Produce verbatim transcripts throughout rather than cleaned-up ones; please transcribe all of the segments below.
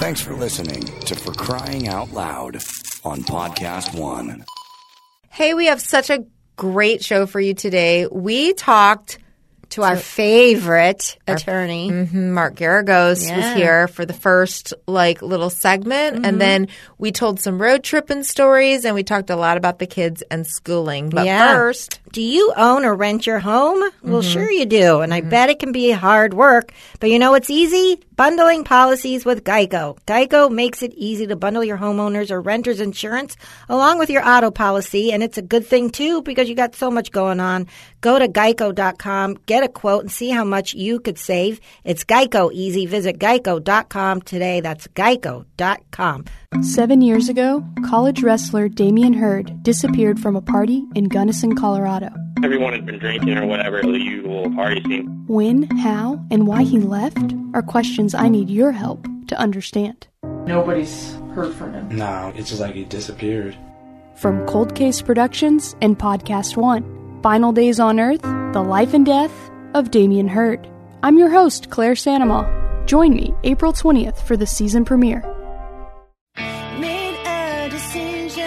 Thanks for listening to For Crying Out Loud on Podcast One. Hey, we have such a great show for you today. We talked to our favorite attorney. Mm-hmm, Mark Geragos Yeah. was here for the first like little segment. Mm-hmm. And then we told some road tripping stories and we talked a lot about the kids and schooling. But Yeah. first, Do you own or rent your home? Well, sure you do. And I bet it can be hard work. But you know what's easy? Bundling policies with Geico. Geico makes it easy to bundle your homeowners or renters insurance along with your auto policy. And it's a good thing, too, because you got so much going on. Go to geico dot com, get a quote, and see how much you could save. It's Geico easy. Visit geico dot com today. That's geico dot com. Seven years ago, college wrestler Damian Hurd disappeared from a party in Gunnison, Colorado. Everyone has been drinking or whatever, the usual party scene. When, how, and why he left are questions I need your help to understand. Nobody's heard from him. No, it's just like he disappeared. From Cold Case Productions and Podcast One, Final Days on Earth, The Life and Death of Damian Hurd. I'm your host, Claire Sanama. Join me April twentieth for the season premiere. Made a decision.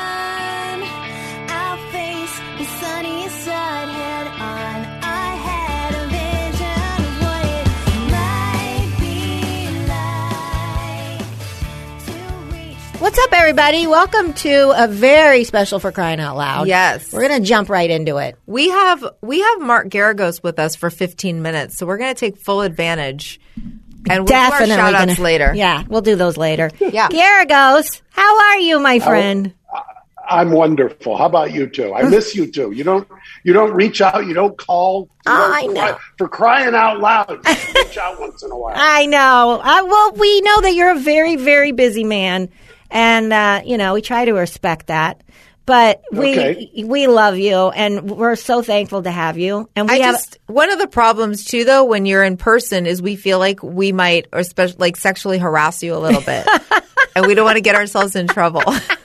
I'll face the sunny side head on. I had a vision of what it might be like to reach. What's up, everybody? Welcome to a very special For Crying Out Loud. yes, We're going to jump right into it. we have we have Mark Geragos with us for fifteen minutes. So we're going to take full advantage. And we'll Definitely do our shout outs gonna- later. Yeah, we'll do those later. Yeah. Garagos, how are you, my friend? I'm wonderful. How about you two? I miss you two. You don't you don't reach out. You don't call. You Oh, don't I know. cry- For crying out loud, you reach out once in a while. I know. I, well, we know that you're a very, very busy man, and uh, you know we try to respect that. But we Okay. we love you, and we're so thankful to have you. And we I have just one of the problems too, though, when you're in person, is we feel like we might, or especially like sexually harass you a little bit, and we don't want to get ourselves in trouble.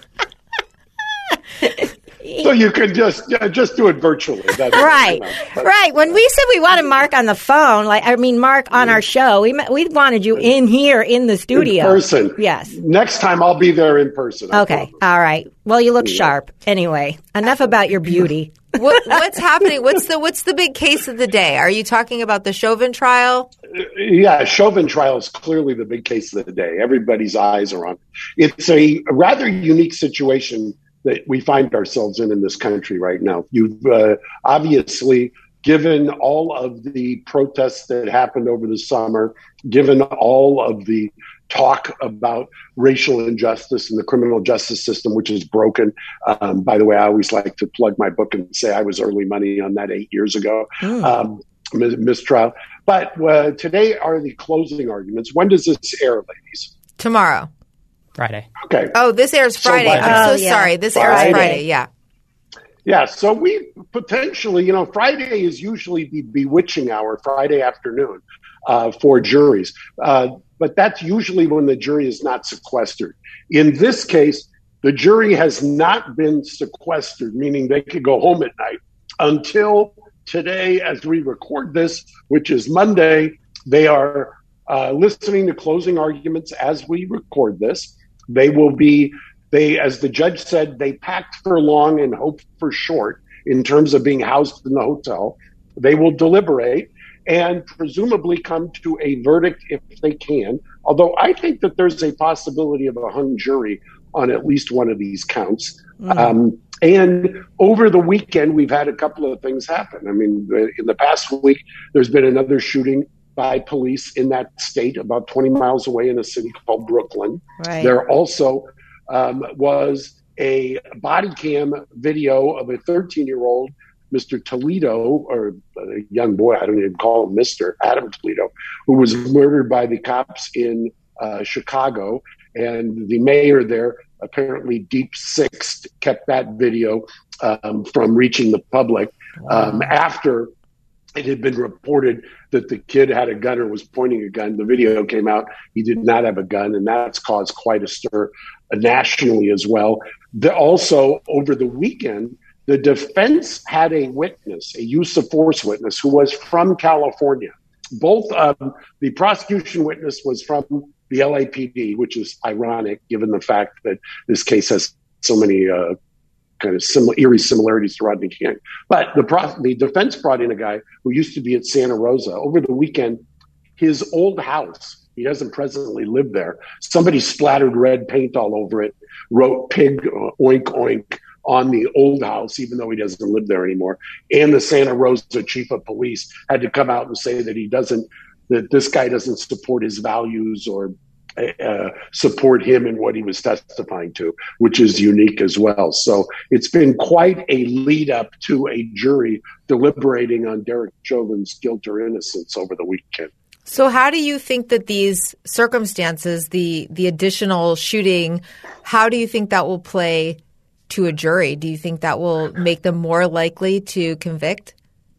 So you can just uh, just do it virtually. That's, right, you know, but- right. When we said we wanted Mark on the phone, like I mean Mark on our show, we we wanted you in here in the studio, In person. Yes. Next time I'll be there in person. I Okay. promise. All right. Well, you look sharp. Anyway, enough about your beauty. what, what's happening? What's the what's the big case of the day? Are you talking about the Chauvin trial? Yeah, Chauvin trial is clearly the big case of the day. Everybody's eyes are on it. It's a rather unique situation that we find ourselves in in this country right now. You've uh, obviously, given all of the protests that happened over the summer, given all of the talk about racial injustice in the criminal justice system, which is broken. Um, by the way, I always like to plug my book and say I was early money on that eight years ago, Mm. um, mis- mistrial. But uh, today are the closing arguments. When does this air, ladies? Tomorrow. Friday. Okay. Oh, this airs So Friday. by- I'm Oh, so yeah. sorry. This Friday. airs Friday. Yeah. Yeah, so we potentially, you know, Friday is usually the bewitching hour, Friday afternoon, uh, for juries. Uh, but that's usually when the jury is not sequestered. In this case, the jury has not been sequestered, meaning they could go home at night until today, as we record this, which is Monday. They are uh, listening to closing arguments as we record this. They will be They, as the judge said, they packed for long and hoped for short in terms of being housed in the hotel. They will deliberate and presumably come to a verdict if they can. Although I think that there's a possibility of a hung jury on at least one of these counts. Mm. Um, and over the weekend, we've had a couple of things happen. I mean, in the past week, there's been another shooting by police in that state about twenty miles away in a city called Brooklyn. Right. There also Um, was a body cam video of a thirteen-year-old, Mister Toledo, or a young boy, I don't even call him Mister Adam Toledo, who was murdered by the cops in uh, Chicago. And the mayor there, apparently deep sixed, kept that video um, from reaching the public um, after it had been reported that the kid had a gun or was pointing a gun. The video came out. He did not have a gun, and that's caused quite a stir nationally as well. The, also, over the weekend, the defense had a witness, a use of force witness, who was from California. Both um, the prosecution witness was from the L A P D, which is ironic given the fact that this case has so many uh, kind of similar, eerie similarities to Rodney King. But the, pro- the defense brought in a guy who used to be at Santa Rosa. Over the weekend, his old house, he doesn't presently live there, somebody splattered red paint all over it, wrote pig uh, oink oink on the old house, even though he doesn't live there anymore. And the Santa Rosa chief of police had to come out and say that he doesn't, that this guy doesn't support his values or uh, support him in what he was testifying to, which is unique as well. So it's been quite a lead up to a jury deliberating on Derek Chauvin's guilt or innocence over the weekend. So how do you think that these circumstances, the the additional shooting, how do you think that will play to a jury? Do you think that will make them more likely to convict?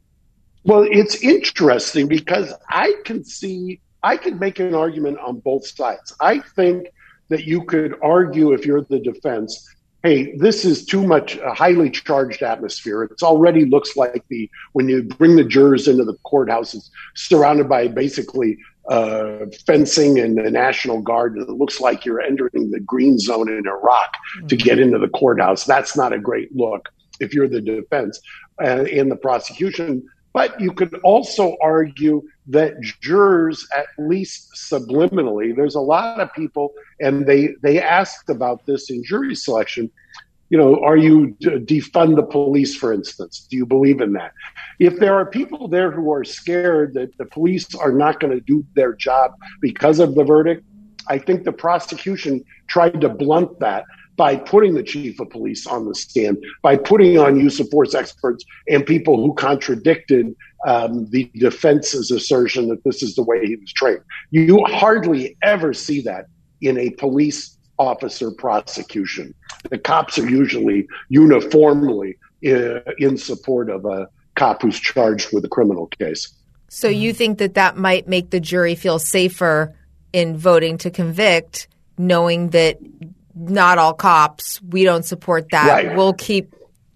Well, it's interesting because I can see, I can make an argument on both sides. I think that you could argue, if you're the defense, hey, this is too much a highly charged atmosphere. It already looks like the when you bring the jurors into the courthouse, it's surrounded by basically uh, fencing and the National Guard. It looks like you're entering the green zone in Iraq mm-hmm. to get into the courthouse. That's not a great look if you're the defense uh, and the prosecution. But you could also argue that jurors, at least subliminally, there's a lot of people, and they, they asked about this in jury selection, you know, are you defund the police, for instance? Do you believe in that? If there are people there who are scared that the police are not going to do their job because of the verdict, I think the prosecution tried to blunt that by putting the chief of police on the stand, by putting on use of force experts and people who contradicted um, the defense's assertion that this is the way he was trained. You hardly ever see that in a police officer prosecution. The cops are usually uniformly uh, in support of a cop who's charged with a criminal case. So you think that that might make the jury feel safer in voting to convict, knowing that not all cops, we don't support that. Right. We'll keep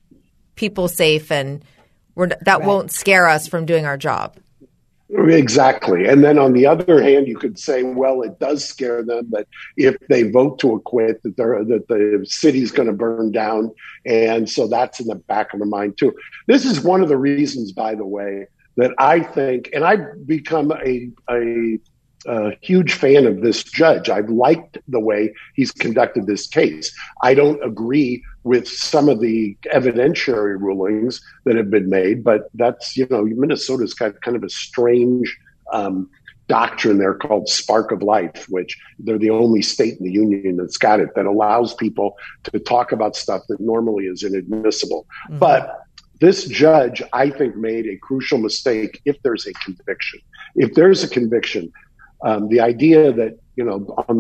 people safe, and we're, that right. won't scare us from doing our job. Exactly. And then on the other hand, you could say, well, it does scare them that if they vote to acquit, that, they're, that the city's going to burn down. And so that's in the back of the mind, too. This is one of the reasons, by the way, that I think, and I've become a, a a huge fan of this judge. I've liked the way he's conducted this case. I don't agree with some of the evidentiary rulings that have been made, but that's, you know, Minnesota's got kind of a strange um, doctrine there called Spark of Life, which they're the only state in the union that's got it, that allows people to talk about stuff that normally is inadmissible. Mm-hmm. But this judge, I think, made a crucial mistake if there's a conviction. If there's a conviction, Um, the idea that, you know, on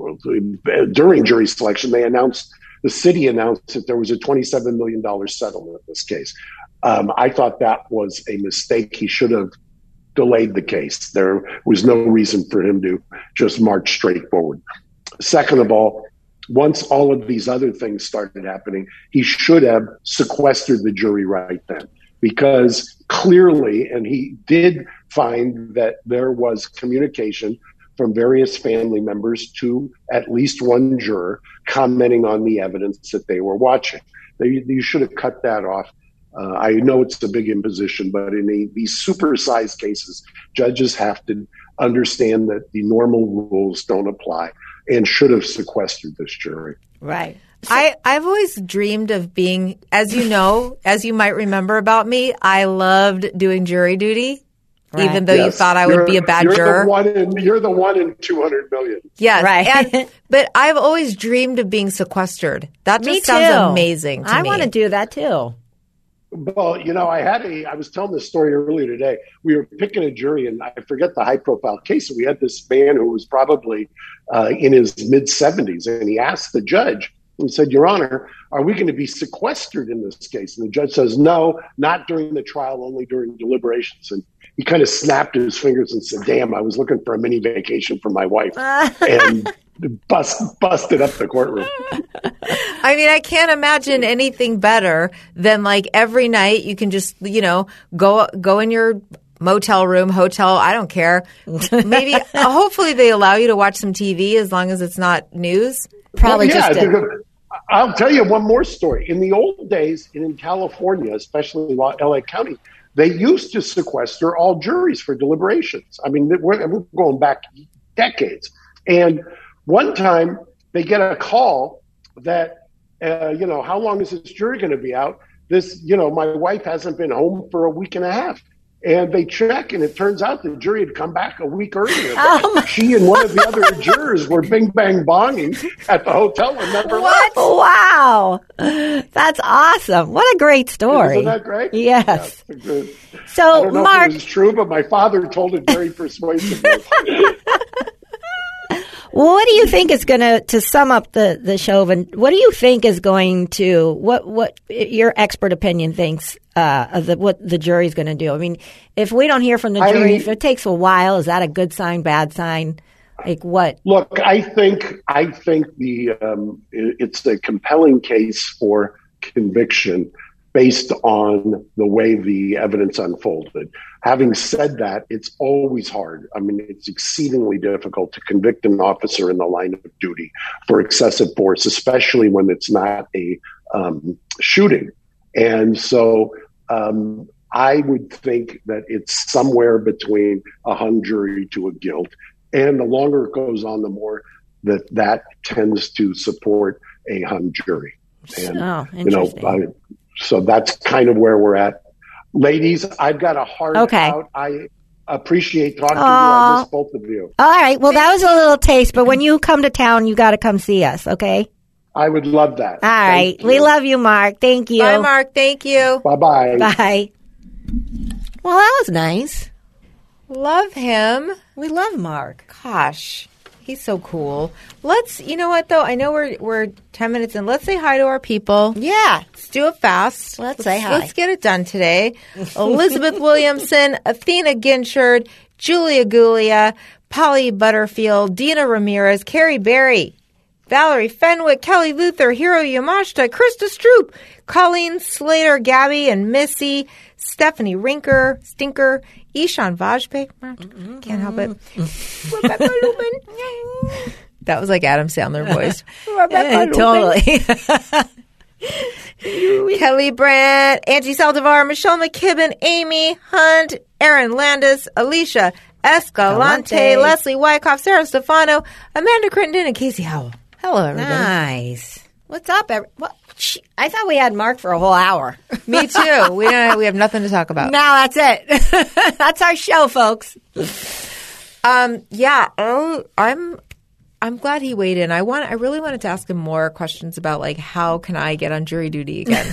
the during jury selection, they announced, the city announced that there was a twenty-seven million dollars settlement in this case. Um, I thought that was a mistake. He should have delayed the case. There was no reason for him to just march straight forward. Second of all, once all of these other things started happening, he should have sequestered the jury right then. Because clearly, and he did find that there was communication from various family members to at least one juror commenting on the evidence that they were watching. They, you should have cut that off. Uh, I know it's a big imposition, but in a, these supersized cases, judges have to understand that the normal rules don't apply and should have sequestered this jury. Right. I, I've always dreamed of being, as you know, as you might remember about me, I loved doing jury duty, right. even though yes. you thought I would you're, be a bad you're juror. The one in, you're the one in two hundred million. Yes. Right. And, but I've always dreamed of being sequestered. That just me sounds too. amazing to I me. I want to do that too. Well, you know, I had a, I was telling this story earlier today. We were picking a jury, and I forget the high profile case. And we had this man who was probably uh, in his mid seventies, and he asked the judge, and said, Your Honor, are we going to be sequestered in this case? And the judge says, no, not during the trial, only during deliberations. And he kind of snapped his fingers and said, damn, I was looking for a mini vacation for my wife. and bust, busted up the courtroom. I mean, I can't imagine anything better than like every night you can just, you know, go go in your motel room, hotel, I don't care. Maybe, hopefully they allow you to watch some T V as long as it's not news. Probably well, yeah, just a, I'll tell you one more story. In the old days in California, especially L A County, they used to sequester all juries for deliberations. I mean, we're, we're going back decades. And one time they get a call that, uh, you know, how long is this jury going to be out? This, you know, my wife hasn't been home for a week and a half. And they check, and it turns out the jury had come back a week earlier. Oh she and one of the other jurors were bing bang bonging at the hotel and never what? left. Wow, that's awesome! What a great story! Isn't that great? Yes. Yeah, so, I don't know Mark, if it was true, but my father told it very persuasively. What do you think is going to, to sum up the, the show, and what do you think is going to, what, what your expert opinion thinks uh, of the, what the jury's going to do? I mean, if we don't hear from the jury, I, if it takes a while, is that a good sign, bad sign? Like what? Look, I think, I think the, um, it, it's a compelling case for conviction based on the way the evidence unfolded. Having said that, it's always hard. I mean, it's exceedingly difficult to convict an officer in the line of duty for excessive force, especially when it's not a um, shooting. And so um, I would think that it's somewhere between a hung jury to a guilt. And the longer it goes on, the more that that tends to support a hung jury. And, oh, you know, I, so that's kind of where we're at. Ladies, I've got a heart okay. out. I appreciate talking Aww. to you. I miss both of you. All right. Well, that was a little taste, but when you come to town, you got to come see us, okay? I would love that. All right. We love you, Mark. Thank you. Bye, Mark. Thank you. Bye-bye. Bye. Well, that was nice. Love him. We love Mark. Gosh. He's so cool. Let's, you know what, though? I know we're we're ten minutes in. Let's say hi to our people. Yeah. Let's do it fast. Let's, let's say hi. Let's get it done today. Elizabeth Williamson, Athena Ginchard, Julia Gulia, Polly Butterfield, Dina Ramirez, Carrie Berry, Valerie Fenwick, Kelly Luther, Hiro Yamashita, Krista Stroop, Colleen Slater, Gabby and Missy, Stephanie Rinker, Stinker, Ishan Vajpayee. Mm-hmm. Can't help it. Rebecca Lubin. That was like Adam Sandler voice. Rebecca totally. Kelly Brandt, Angie Saldivar, Michelle McKibben, Amy Hunt, Aaron Landis, Alicia Escalante, Galante. Leslie Wyckoff, Sarah Stefano, Amanda Crittenden, and Casey Howell. Hello, everybody. Nice. What's up, every- what? I thought we had Mark for a whole hour. Me too. We don't, we have nothing to talk about. No, that's it. That's our show, folks. Um, yeah. Oh, I'm. I'm glad he weighed in. I want. I really wanted to ask him more questions about like how can I get on jury duty again.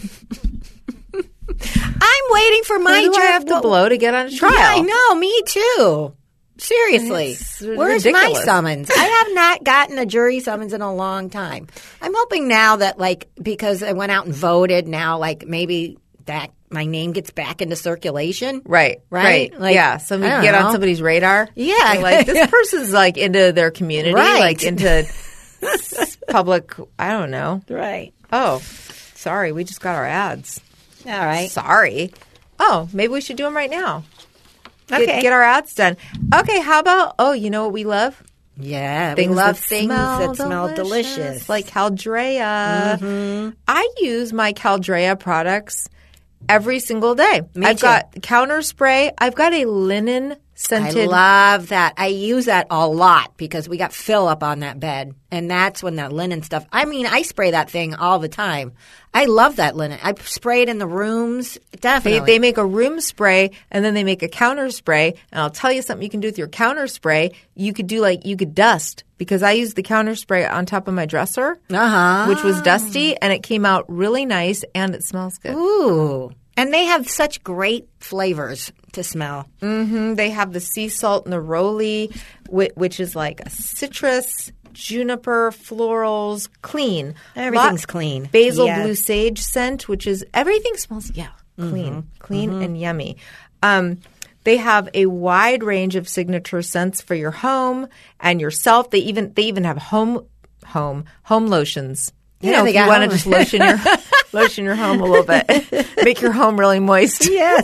I'm waiting for my. Who do jury I have to blow to get on a trial? Yeah, I know. Me too. Seriously, it's where's ridiculous. my summons? I have not gotten a jury summons in a long time. I'm hoping now that, like, because I went out and voted, now, like, maybe that my name gets back into circulation. Right, right, right. like, yeah, somebody get know. on somebody's radar. Yeah, You're like this person's like into their community, right. like into public. I don't know. Right. Oh, sorry, we just got our ads. All right. Sorry. Oh, maybe we should do them right now. Okay. Get, get our ads done. Okay, how about, oh, you know what we love? Yeah, things we love that things smell that smell delicious. delicious. Like Caldrea. Mm-hmm. I use my Caldrea products every single day. Me I've too. got counter spray. I've got a linen scented. I love that. I use that a lot because we got fill up on that bed. And that's when that linen stuff. I mean, I spray that thing all the time. I love that linen. I spray it in the rooms. Definitely. They, they make a room spray and then they make a counter spray. And I'll tell you something you can do with your counter spray. You could do like, you could dust because I used the counter spray on top of my dresser, uh-huh. which was dusty and it came out really nice and it smells good. Ooh. And they have such great flavors to smell. Mm-hmm. They have the sea salt neroli, which is like a citrus, juniper, florals, clean. Everything's Lot, clean. Basil yes. blue sage scent, which is everything smells yeah clean, Mm-hmm. clean mm-hmm. and yummy. Um, they have a wide range of signature scents for your home and yourself. They even they even have home home home lotions. You Yeah, know, they if you got want to home. just lotion your lotion your home a little bit, make your home really moist. Yes.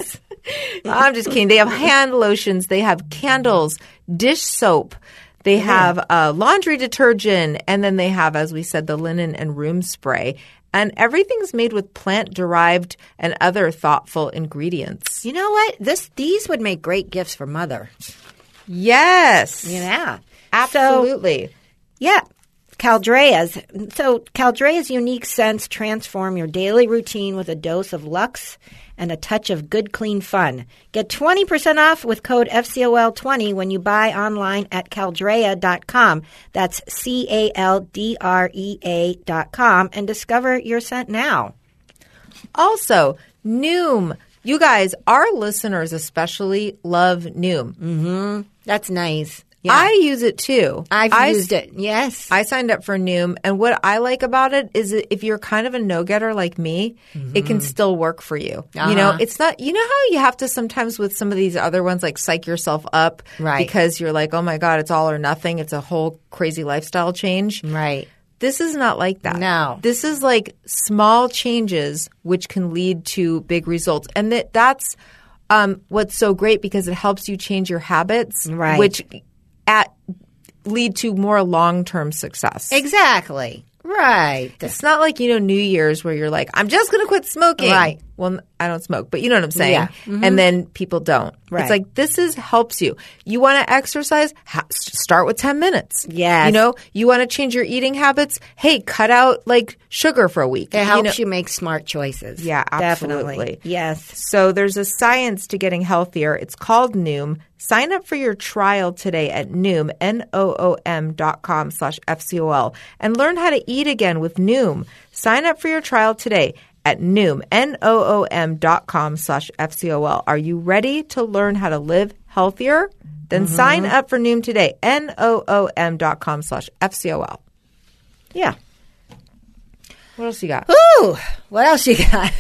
I'm just kidding. They have hand lotions. They have candles, dish soap. They have uh, laundry detergent. And then they have, as we said, the linen and room spray. And everything's made with plant-derived and other thoughtful ingredients. You know what? This These would make great gifts for mother. Yes. Yeah. Absolutely. So, yeah. Caldrea's. So Caldrea's unique scents transform your daily routine with a dose of luxe and a touch of good, clean fun. Get twenty percent off with code F C O L twenty when you buy online at caldrea dot com. That's C A L D R E A dot com and discover your scent now. Also, Noom. You guys, our listeners especially love Noom. Mm-hmm. That's nice. Yeah. I use it too. I've I, used it, yes. I signed up for Noom, and what I like about it is that if you're kind of a no-getter like me, mm-hmm. it can still work for you. Uh-huh. You know, it's not – you know how you have to sometimes with some of these other ones like psych yourself up right. because you're like, oh, my God, it's all or nothing. It's a whole crazy lifestyle change. Right. This is not like that. No. This is like small changes which can lead to big results. And that that's um, what's so great because it helps you change your habits, right. which – at lead to more long-term success. Exactly. Right. It's not like, you know, New Year's where you're like, I'm just going to quit smoking. Right. Well, I don't smoke, but you know what I'm saying? Yeah. Mm-hmm. And then people don't. Right. It's like, this is helps you. You want to exercise? Ha- start with ten minutes. Yes. You know, you want to change your eating habits? Hey, cut out like sugar for a week. It helps you, know? you make smart choices. Yeah, absolutely. Definitely. Yes. So there's a science to getting healthier. It's called Noom. Sign up for your trial today at Noom, N O O M dot com slash F C O L, and learn how to eat again with Noom. Sign up for your trial today at Noom, N O O M dot com slash F C O L. Are you ready to learn how to live healthier? Then mm-hmm. sign up for Noom today, N O O M dot com slash F C O L. Yeah. What else you got? Ooh, what else you got?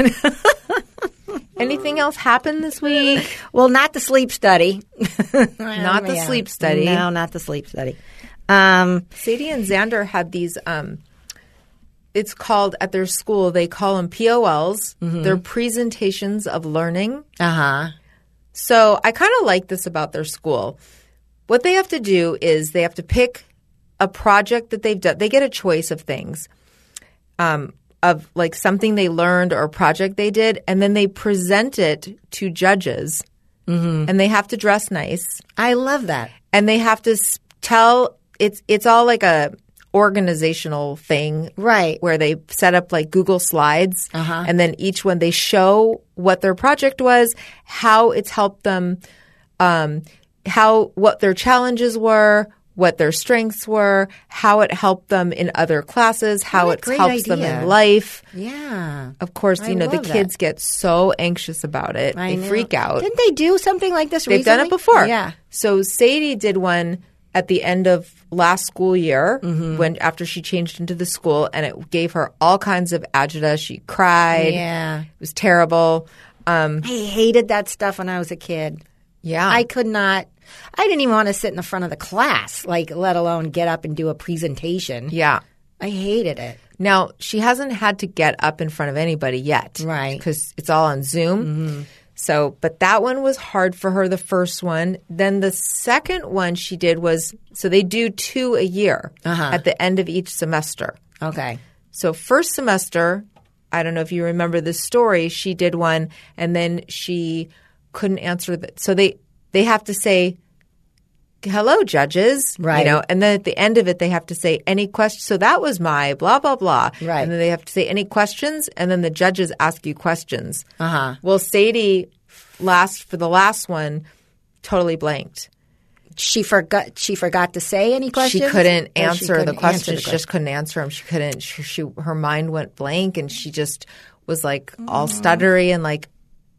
Anything else happened this week? Well, not the sleep study. Not the yeah. sleep study. No, not the sleep study. Um, Sadie and Xander had these um, – it's called – at their school, they call them P O Ls. Mm-hmm. They're presentations of learning. Uh-huh. So I kind of like this about their school. What they have to do is they have to pick a project that they've done. They get a choice of things. Um of like something they learned or a project they did, and then they present it to judges. Mm-hmm. And they have to dress nice. I love that. And they have to tell – it's it's all like a organizational thing. Right. Where they set up like Google Slides. Uh-huh. And then each one they show what their project was, how it's helped them, um, how what their challenges were, what their strengths were, how it helped them in other classes, how it helps idea. them in life. Yeah. Of course, you I know, the love kids that. get so anxious about it. I they know. freak out. Didn't they do something like this They've recently? done it before. Yeah. So Sadie did one at the end of last school year mm-hmm. when after she changed into the school, and it gave her all kinds of agita. She cried. Yeah. It was terrible. Um, I hated that stuff when I was a kid. yeah. I could not – I didn't even want to sit in the front of the class, like let alone get up and do a presentation. yeah. I hated it. Now, she hasn't had to get up in front of anybody yet. Right. Because it's all on Zoom. Mm-hmm. So, but that one was hard for her, the first one. Then the second one she did was – so they do two a year Uh-huh. at the end of each semester. Okay. So first semester, I don't know if you remember this story, she did one and then she couldn't answer the – so they, they have to say – hello, judges. Right. You know, and then at the end of it, they have to say any questions. So that was my blah, blah, blah. Right. And then they have to say any questions, and then the judges ask you questions. Uh-huh. Well, Sadie, last for the last one, totally blanked. She forgot She forgot to say any questions? She couldn't Or answer she couldn't the questions. answer the She just couldn't answer them. She couldn't. She, she her mind went blank, and she just was like all stuttery and like,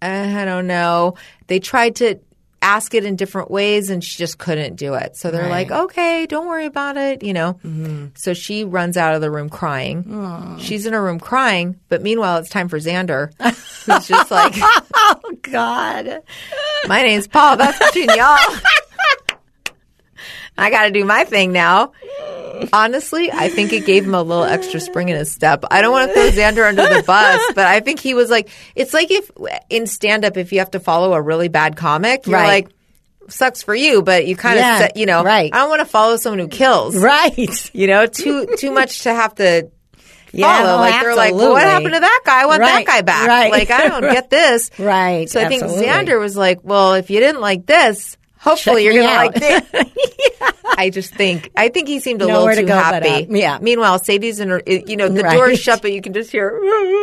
I don't know. They tried to ask it in different ways, and she just couldn't do it. So they're Right. like, okay, don't worry about it, you know. Mm-hmm. So she runs out of the room crying. Aww. She's in her room crying, but meanwhile, it's time for Xander, who's just like, Oh, God. my name's Paul. That's between y'all. I got to do my thing now. Honestly, I think it gave him a little extra spring in his step. I don't want to throw Xander under the bus, but I think he was like, it's like if in stand-up, if you have to follow a really bad comic, you're Right. like, sucks for you, but you kind of, Yeah, you know, right. I don't want to follow someone who kills. Right. You know, too too much to have to Yeah, follow. oh, like they're like, well, what absolutely. happened to that guy? I want Right, that guy back. right. Like I don't get this. Right. So I think absolutely. Xander was like, well, if you didn't like this, hopefully Check you're me going to out. like this. I just think, I think he seemed a Nowhere to little too go but happy. up. Yeah. Meanwhile, Sadie's in her, you know, the Right. door's shut, but you can just hear,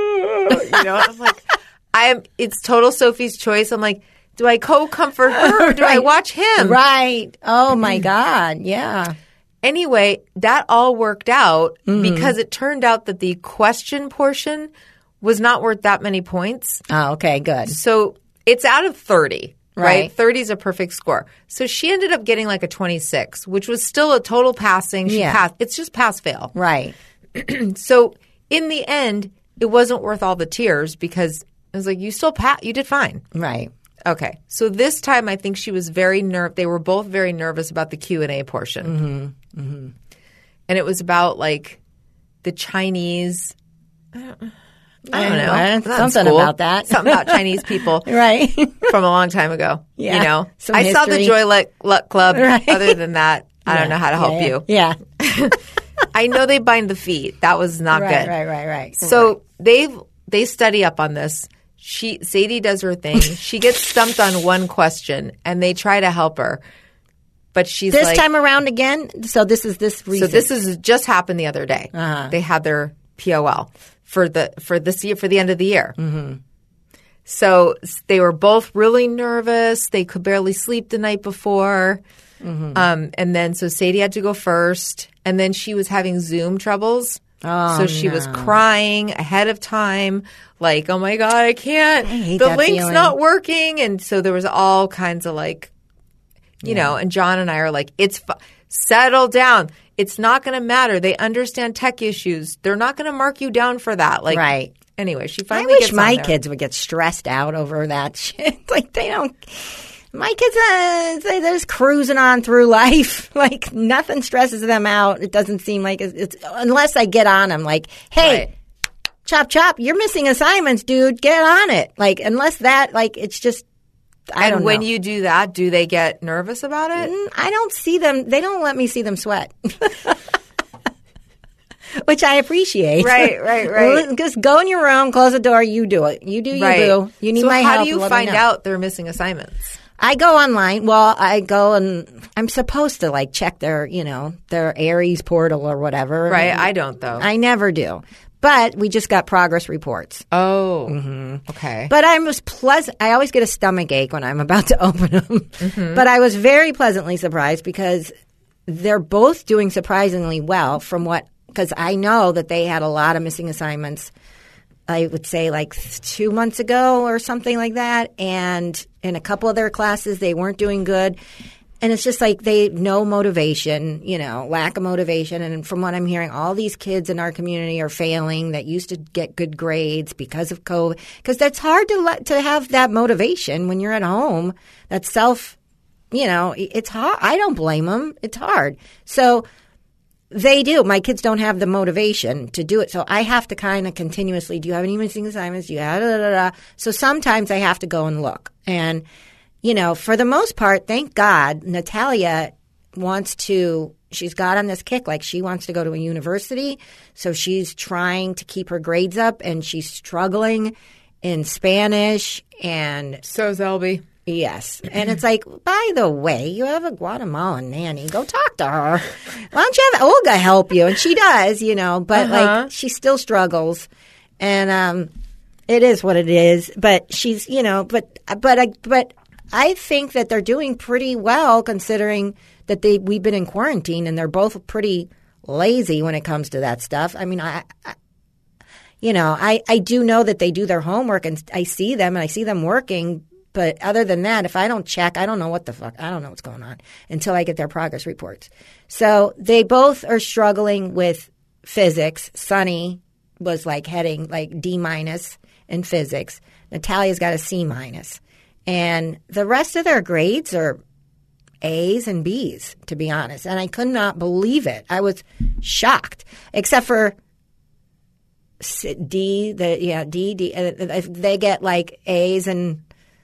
you know, I'm like, I'm, it's total Sophie's choice. I'm like, do I co-comfort her or do I Right. watch him? Right. Oh, my God. Yeah. Anyway, that all worked out Mm-hmm. because it turned out that the question portion was not worth that many points. Oh, okay. Good. So it's out of thirty, right? Right. thirty is a perfect score. So she ended up getting like a twenty-six, which was still a total passing. She Yeah. passed. It's just pass fail. Right. So in the end, it wasn't worth all the tears because it was like, you still pat, you did fine. Right. Okay. So this time I think she was very nerve. They were both very nervous about the Q and A portion. Mm-hmm. Mm-hmm. And it was about like the Chinese. I don't, I don't know. Uh, Not in something school. about that. Something about Chinese people Right. from a long time ago. Yeah. You know, Some I saw the history. Joy Luck, Luck Club. Right. Other than that, I don't Yeah. know how to help yeah, you. Yeah. I know they bind the feet. That was not Right, good. right, right, right. So they they study up on this. She Sadie does her thing. She gets stumped on one question, and they try to help her, but she's This like, time around again? So this is this so reason. this is just happened the other day. Uh-huh. They had their P O L for the for this year for the end of the year. Mm-hmm. So s- they were both really nervous. They could barely sleep the night before. Mm-hmm. Um, and then so Sadie had to go first, and then she was having Zoom troubles. Oh, so she was crying ahead of time, like, "Oh my god, I can't! hate the that link's feeling. not working." And so there was all kinds of like, you know. And John and I are like, "It's fu- settle down. It's not going to matter. They understand tech issues. They're not going to mark you down for that." Like, Right. Anyway, she I finally wish gets on my there. kids would get stressed out over that shit. Like they don't. My kids, uh, they- they're just cruising on through life. Like nothing stresses them out. It doesn't seem like it's, it's unless I get on them. Like, hey, Right. chop chop, you're missing assignments, dude. Get on it. Like unless that, like it's just. I And don't when know. you do that, do they get nervous about it? Mm, I don't see them. They don't let me see them sweat. Which I appreciate. Right, right, right. Just go in your room, close the door. You do it. You do you, Right. boo. You need so my how help. do you let me find know. out they're missing assignments? I go online. Well, I go and I'm supposed to like check their, you know, their Aries portal or whatever. Right. I don't though. I never do. But we just got progress reports. oh. Mm-hmm. Okay. But I was pleasant. I always get a stomach ache when I'm about to open them. Mm-hmm. But I was very pleasantly surprised because they're both doing surprisingly well from what, because I know that they had a lot of missing assignments. I would say like two months ago or something like that. And in a couple of their classes, they weren't doing good. And it's just like they no motivation, you know, lack of motivation. And from what I'm hearing, all these kids in our community are failing that used to get good grades because of COVID. Because that's hard to let, to have that motivation when you're at home. That self, you know, it's hard. I don't blame them. It's hard. So they do. My kids don't have the motivation to do it. So I have to kind of continuously, do you have any missing assignments? Do you have, da, da, da. So sometimes I have to go and look. And, you know, for the most part, thank God, Natalia wants to, she's got on this kick. Like she wants to go to a university. So she's trying to keep her grades up and she's struggling in Spanish and So Zelby. yes. And it's like, by the way, you have a Guatemalan nanny. Go talk to her. Why don't you have Olga help you? And she does, you know, but Uh-huh. like she still struggles. And um, it is what it is. But she's, you know, but but I, but I think that they're doing pretty well considering that they we've been in quarantine and they're both pretty lazy when it comes to that stuff. I mean, I, I you know, I, I do know that they do their homework and I see them and I see them working. But other than that, if I don't check, I don't know what the fuck, I don't know what's going on until I get their progress reports. So they both are struggling with physics. Sunny was like heading like D minus in physics. Natalia's got a C minus. And the rest of their grades are A's and B's, to be honest. And I could not believe it. I was shocked, except for D, the, yeah, D, D. Uh, they get like A's and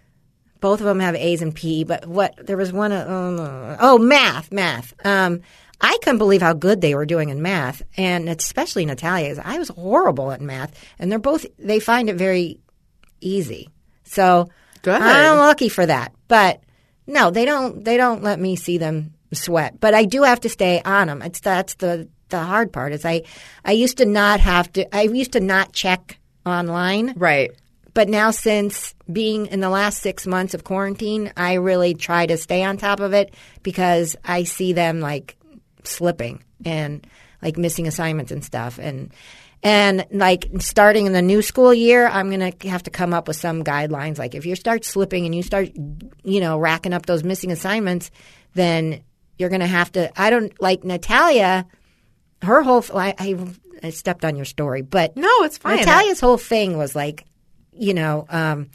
both of them have A's and P. But what, there was one, uh, oh, math, math. Um, I couldn't believe how good they were doing in math, and especially Natalia. I was horrible at math, and they're both, they find it very easy. So good. I'm lucky for that. But no, they don't, they don't let me see them sweat. But I do have to stay on them. It's, that's the, the hard part is I, I used to not have to, I used to not check online. Right. But now since being in the last six months of quarantine, I really try to stay on top of it because I see them like slipping and like missing assignments and stuff. And and like starting in the new school year, I'm going to have to come up with some guidelines. Like if you start slipping and you start, you know, racking up those missing assignments, then you're going to have to – I don't – like Natalia, her whole – I, I stepped on your story. But no, it's fine. Natalia's whole thing was like, you know, um,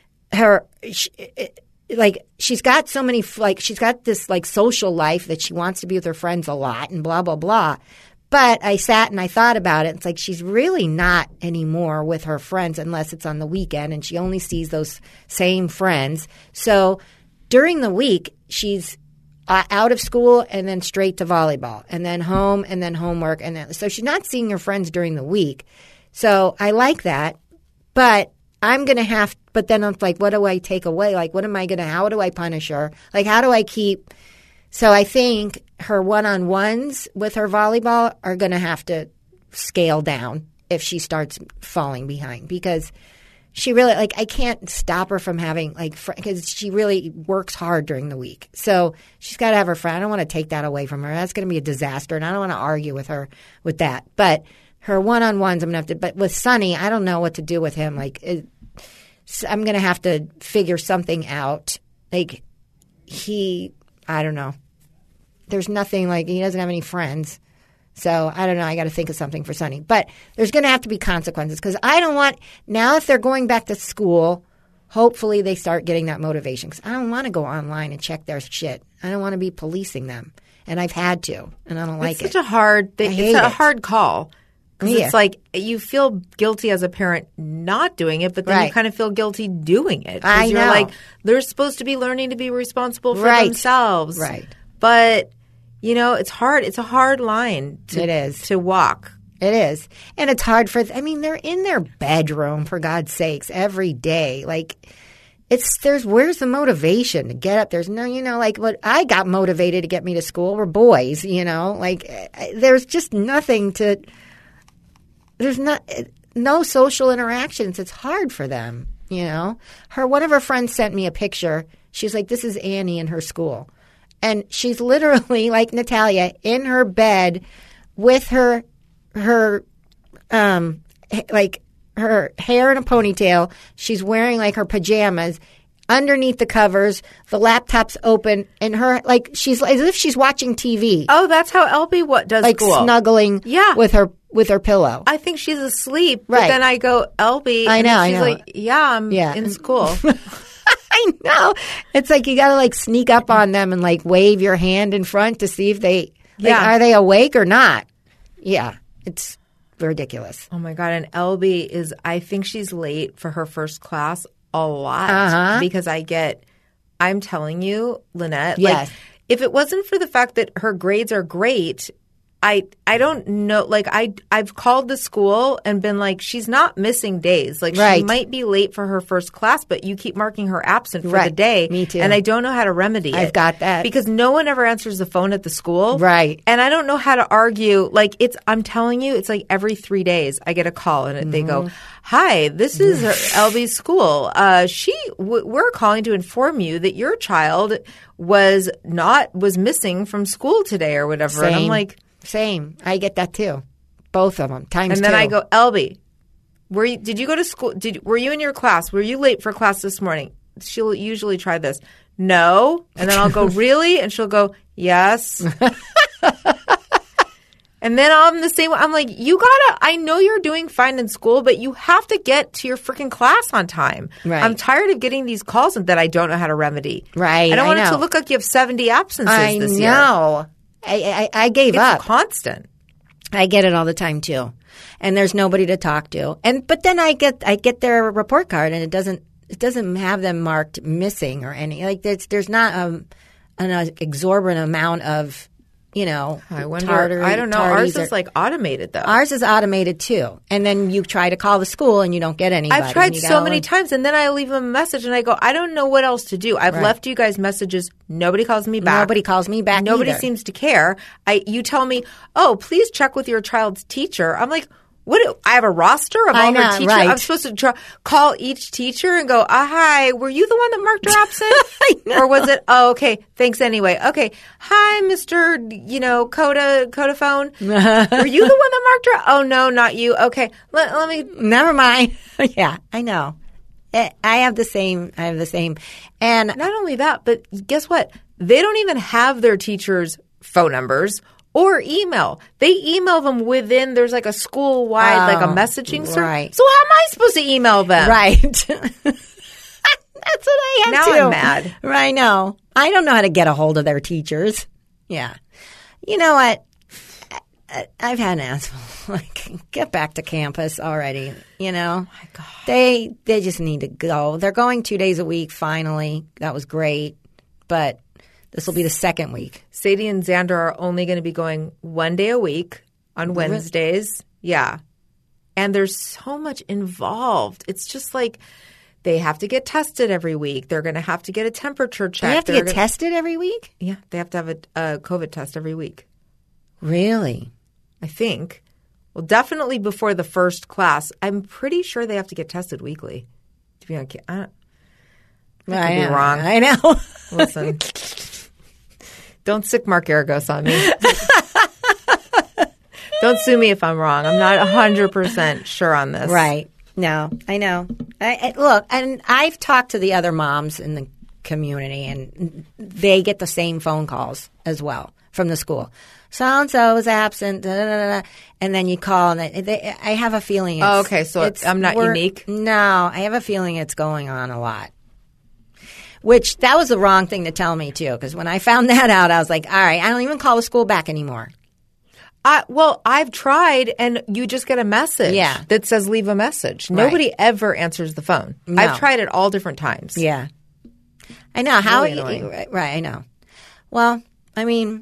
her she, like she's got so many like she's got this like social life that she wants to be with her friends a lot and blah blah blah. But I sat and I thought about it. It's like she's really not anymore with her friends unless it's on the weekend, and she only sees those same friends. So during the week, she's uh, out of school and then straight to volleyball, and then home and then homework, and then so she's not seeing her friends during the week. So I like that, but I'm going to have – but then I'm like, what do I take away? Like, what am I going to – how do I punish her? Like, how do I keep – so I think her one-on-ones with her volleyball are going to have to scale down if she starts falling behind because she really – like, I can't stop her from having – like, because she really works hard during the week. So she's got to have her friend. I don't want to take that away from her. That's going to be a disaster, and I don't want to argue with her with that. But – her one-on-ones, I'm going to have to – but with Sonny, I don't know what to do with him. Like, it, I'm going to have to figure something out. Like, he – I don't know. There's nothing – like, he doesn't have any friends. So, I don't know. I got to think of something for Sonny. But there's going to have to be consequences because I don't want – now if they're going back to school, hopefully they start getting that motivation because I don't want to go online and check their shit. I don't want to be policing them. And I've had to, and I don't like it's it. It's such a hard – it's a it. hard call. Because Yeah. it's like you feel guilty as a parent not doing it, but then Right. you kind of feel guilty doing it. 'Cause I you're know. like, they're supposed to be learning to be responsible for Right. themselves. Right. But, you know, it's hard. It's a hard line to, It is. to walk. It is. And it's hard for – I mean, they're in their bedroom, for God's sakes, every day. Like, it's – there's – where's the motivation to get up? There's no – you know, like what I got motivated to get me to school were boys, you know. Like, there's just nothing to – there's not no social interactions. It's hard for them, you know. Her one of her friends sent me a picture. She's like, "This is Annie in her school," and she's literally like Natalia in her bed with her her um like her hair in a ponytail. She's wearing like her pajamas. Underneath the covers, the laptop's open, and her like she's as if she's watching T V. Oh, that's how L B what does like school. snuggling Yeah. with her with her pillow. I think she's asleep, Right. but then I go, L B. I and know, then I she's know. like, yeah, I'm Yeah. in school. I know. It's like you got to like sneak up on them and like wave your hand in front to see if they like, Yeah. are they awake or not. Yeah, it's ridiculous. Oh my God. And L B is, I think she's late for her first class a lot Uh-huh. because I get, I'm telling you, Lynette, Yes. like if it wasn't for the fact that her grades are great, I I don't know. Like I I've called the school and been like, she's not missing days. Like she Right. might be late for her first class, but you keep marking her absent for the Right. day. Me too. And I don't know how to remedy it. I've got that. because no one ever answers the phone at the school. Right. And I don't know how to argue. Like it's, I'm telling you, it's like every three days I get a call and Mm-hmm. they go, "Hi, this is L B's school. Uh, she, w- we're calling to inform you that your child was not was missing from school today or whatever." And I'm Same. like, Same. I get that too. Both of them. Times and then two. I go, "L B, were you, did you go to school? Did were you in your class? Were you late for class this morning?" She'll usually try this. "No," and then I'll go, "Really?" And she'll go, "Yes." And then I'm the same. I'm like, you gotta, I know you're doing fine in school, but you have to get to your freaking class on time. Right. I'm tired of getting these calls that I don't know how to remedy. Right. I don't I want it know. to look like you have seventy absences I this year. know. I, I, I gave It's up. constant. I get it all the time too, and there's nobody to talk to. And but then I get I get their report card, and it doesn't it doesn't have them marked missing or any like there's there's not um, an exorbitant amount of you know. I wonder. tartar- I don't know. tardies Ours or- is like automated though. Ours is automated too, and then you try to call the school and you don't get anybody. I've tried and you so gotta many like- times, and then I leave them a message, and I go, I don't know what else to do. I've Right. left you guys messages. Nobody calls me back. Nobody calls me back. Nobody either. seems to care. I you tell me, oh, please check with your child's teacher. I'm like, what? do- I have a roster of I all know, her teachers. right. I'm supposed to try, call each teacher and go, ah, hi, were you the one that marked her absent? I know. Or was it? Oh, okay. Thanks anyway. Okay. Hi, Mister You know, Coda Coda phone. Were you the one that marked her? Oh no, not you. Okay. Let, let me. Never mind. Yeah, I know. I I have the same. I have the same, and Not only that, but guess what? They don't even have their teachers' phone numbers or email. They email them within, there's like a school-wide, like a Oh, messaging service. right. So how am I supposed to email them? right. That's what I have Now too. I'm mad. I know. I don't know how to get a hold of their teachers. Yeah. You know what? I- I've had an asshole. Like, get back to campus already. You know, oh my God. They they just need to go. They're going two days a week. Finally, that was great. But this will be the second week. Sadie and Xander are only going to be going one day a week on Wednesdays. Yeah. And there's so much involved. It's just like they have to get tested every week. They're going to have to get a temperature check. They have to They're get gonna- tested every week. Yeah. They have to have a, a COVID test every week. Really? I think. Well, definitely before the first class. I'm pretty sure they have to get tested weekly. To be honest, I, don't, I could be know. wrong. I know. Listen, don't sick Mark Aragos on me. Don't sue me if I'm wrong. I'm not one hundred percent sure on this. Right. No, I know. I, I, look, and I've talked to the other moms in the community, and they get the same phone calls as well from the school. So-and-so is absent, da, da, da, da. And then you call, and they, they, I have a feeling it's... Oh, okay, so it's, I'm not we're- unique? No, I have a feeling it's going on a lot. Which, that was the wrong thing to tell me, too, because when I found that out, I was like, all right, I don't even call the school back anymore. I, well, I've tried, and you just get a message Yeah. that says leave a message. Right. Nobody ever answers the phone. No. I've tried it all different times. Yeah. I know. How? really annoying. Right, right, I know. Well, I mean,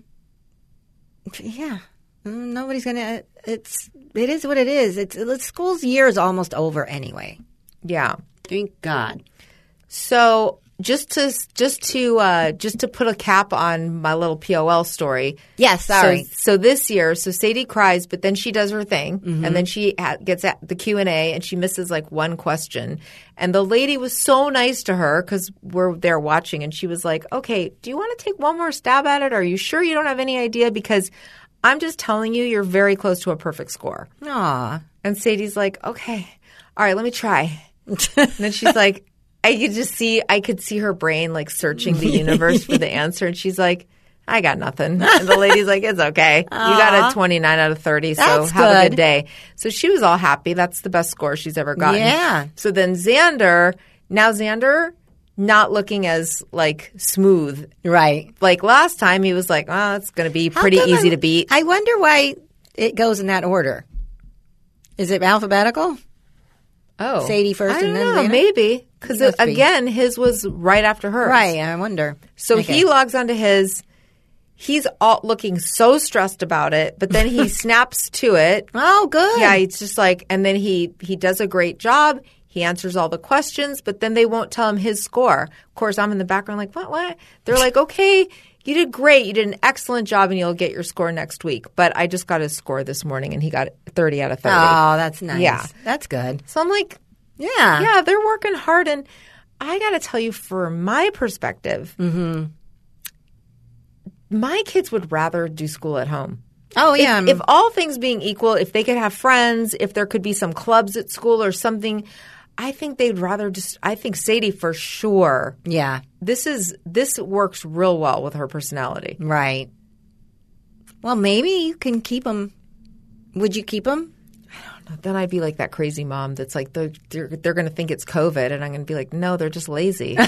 yeah. Mm, Nobody's going to – it's it is what it is. It's, it's school's year is almost over anyway. Yeah. Thank God. So just to just to uh, just to put a cap on my little P O L story. Yes, sorry. So, so this year, so Sadie cries, but then she does her thing, Mm-hmm. and then she ha- gets at the Q and A, and she misses like one question. And the lady was so nice to her because we're there watching, and she was like, "Okay, do you want to take one more stab at it? Are you sure you don't have any idea? Because I'm just telling you, you're very close to a perfect score." Aw. And Sadie's like, "Okay, all right, let me try." And then she's like, I could just see, I could see her brain like searching the universe for the answer. And she's like, I got nothing. And the lady's like, it's okay. You got a twenty-nine out of thirty. So That's have a good. good day. So she was all happy. That's the best score she's ever gotten. Yeah. So then Xander, now Xander, not looking as like smooth. Right. Like last time he was like, oh, it's going to be How pretty come easy I- to beat. I wonder why it goes in that order. Is it alphabetical? Oh, Sadie first I don't and then know, Xander? maybe. Because Must be. again, his was right after hers. Right. I wonder. So Okay. he logs onto his. He's all looking so stressed about it, but then he snaps to it. Oh, good. Yeah, it's just like, and then he he does a great job. He answers all the questions, but then they won't tell him his score. Of course, I'm in the background like, what, what? They're like, okay, you did great. You did an excellent job, and you'll get your score next week. But I just got his score this morning, and he got thirty out of thirty. Oh, that's nice. Yeah. That's good. So I'm like, Yeah. yeah, they're working hard. And I got to tell you, from my perspective, my kids would rather do school at home. Oh, yeah. If, if all things being equal, if they could have friends, if there could be some clubs at school or something, I think they'd rather just – I think Sadie for sure. yeah. This is this works real well with her personality. Right. Well, maybe you can keep them Would you keep them? Then I'd be like that crazy mom that's like, they're, they're, they're going to think it's COVID. And I'm going to be like, no, they're just lazy.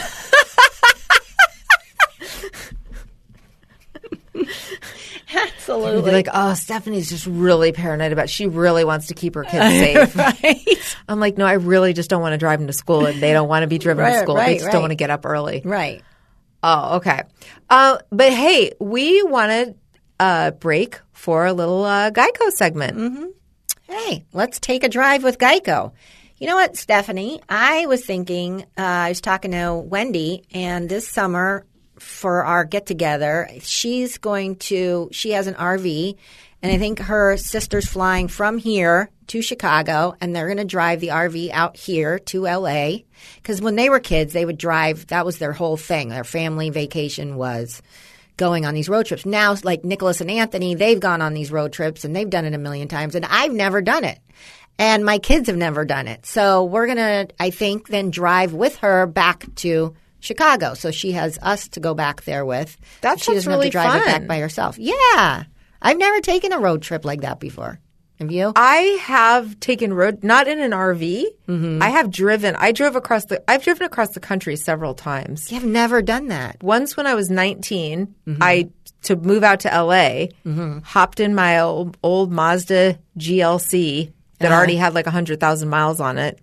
Absolutely. They'd be like, oh, Stephanie's just really paranoid about it. She really wants to keep her kids safe. Right. I'm like, no, I really just don't want to drive them to school. And they don't want to be driven right, to school. Right, they just right. don't want to get up early. Right. Oh, okay. Uh, but hey, we wanted a break for a little uh, Geico segment. Mm-hmm. Hey, let's take a drive with Geico. You know what, Stephanie? I was thinking, uh, I was talking to Wendy, and this summer for our get-together, she's going to – she has an R V, and I think her sister's flying from here to Chicago, and they're going to drive the R V out here to L A. Because when they were kids, they would drive – that was their whole thing. Their family vacation was – going on these road trips. Now, like Nicholas and Anthony, they've gone on these road trips and they've done it a million times, and I've never done it. And my kids have never done it. So we're going to, I think, then drive with her back to Chicago. So she has us to go back there with. That she sounds doesn't really have to drive fun. it back by herself. Yeah. I've never taken a road trip like that before. Have you? I have taken road, not in an R V. Mm-hmm. I have driven. I drove across the. I've driven across the country several times. You've never done that. Once when I was nineteen, mm-hmm. I to move out to L A, mm-hmm. hopped in my old, old Mazda G L C that uh-huh. already had like a hundred thousand miles on it,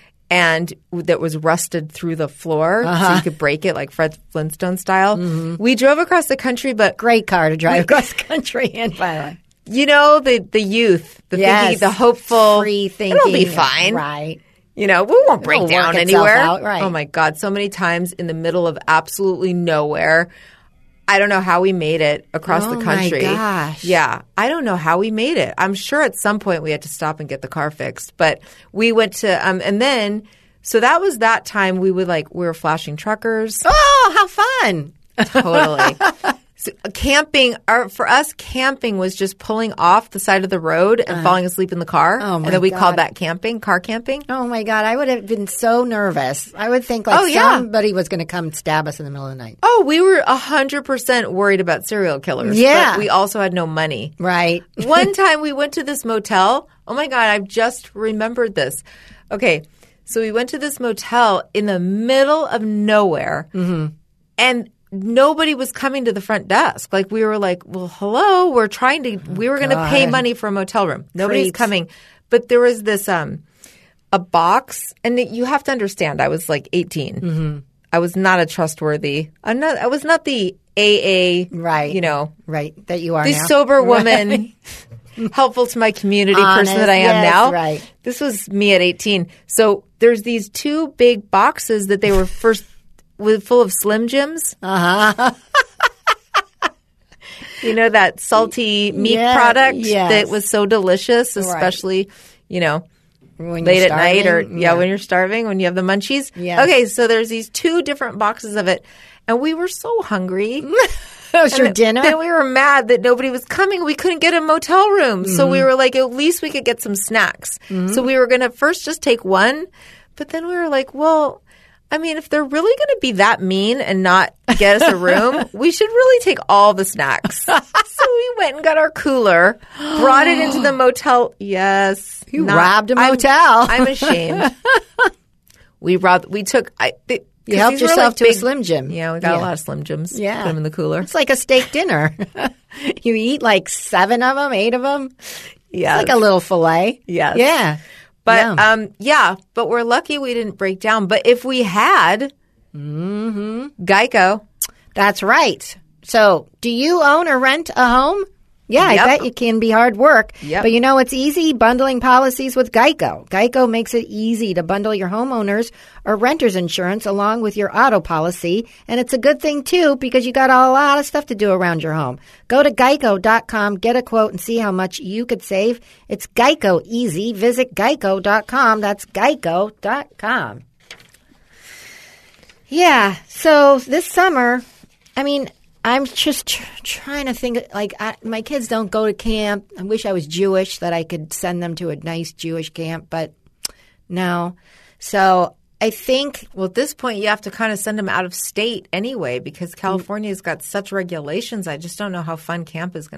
and that was rusted through the floor, uh-huh. so you could break it like Fred Flintstone style. Mm-hmm. We drove across the country, but great car to drive across the country in, by the way. You know, the, the youth, the yes. thinking, the hopeful, free thinking. It'll be fine. Right. You know, we won't break It'll down work itself anywhere. Out, right. Oh, my God. So many times in the middle of absolutely nowhere. I don't know how we made it across oh the country. Oh, my gosh. Yeah. I don't know how we made it. I'm sure at some point we had to stop and get the car fixed. But we went to um, – and then – so that was that time we would like – we were flashing truckers. Oh, how fun. Totally. So camping, our, for us, camping was just pulling off the side of the road and uh, falling asleep in the car. Oh my and then we God. called that camping, car camping. Oh, my God. I would have been so nervous. I would think like oh, yeah. somebody was going to come stab us in the middle of the night. Oh, we were one hundred percent worried about serial killers. Yeah. But we also had no money. Right. One time we went to this motel. Oh, my God. I've just remembered this. Okay. So we went to this motel in the middle of nowhere. Mm-hmm. And nobody was coming to the front desk. Like we were like, well, hello, we're trying to, we were going to pay money for a motel room. Nobody's Creeps. coming. But there was this, um, a box, and you have to understand, I was like eighteen. Mm-hmm. I was not a trustworthy, I'm not, I was not the A A, right? You know, right. That you are the now. sober woman, right. helpful to my community Honest, person that I am yes, now. Right. This was me at eighteen. So there's these two big boxes that they were first with full of Slim Jims. Uh huh. You know, that salty meat yeah, product yes. that was so delicious, especially, right. you know, when late you're at night or, starving? yeah, yeah, when you're starving, when you have the munchies. Yes. Okay, so there's these two different boxes of it, and we were so hungry. That was your and dinner? Then we were mad that nobody was coming. We couldn't get a motel room. Mm-hmm. So we were like, at least we could get some snacks. Mm-hmm. So we were going to first just take one, but then we were like, well, I mean, if they're really going to be that mean and not get us a room, we should really take all the snacks. So we went and got our cooler, brought it into the motel. Yes. You not, robbed a motel. I'm, I'm ashamed. we robbed, we took, I, they, you helped yourself like to big, a Slim Jim. Yeah, we got yeah. a lot of Slim Jims. Yeah. Put them in the cooler. It's like a steak dinner. You eat like seven of them, eight of them. Yeah. It's like a little filet. Yes. Yeah. But, Yum. um, yeah, but we're lucky we didn't break down. But if we had, mm-hmm. Geico. That's right. So do you own or rent a home? Yeah, yep. I bet it can be hard work. Yep. But you know it's easy? Bundling policies with Geico. Geico makes it easy to bundle your homeowners or renter's insurance along with your auto policy. And it's a good thing, too, because you got a lot of stuff to do around your home. Go to geico dot com, get a quote, and see how much you could save. It's Geico easy. Visit geico dot com. That's geico dot com. Yeah, so this summer, I mean, I'm just tr- trying to think, like, I, my kids don't go to camp. I wish I was Jewish, that I could send them to a nice Jewish camp, but no. So I think... Well, at this point, you have to kind of send them out of state anyway, because California's got such regulations. I just don't know how fun camp is going to be.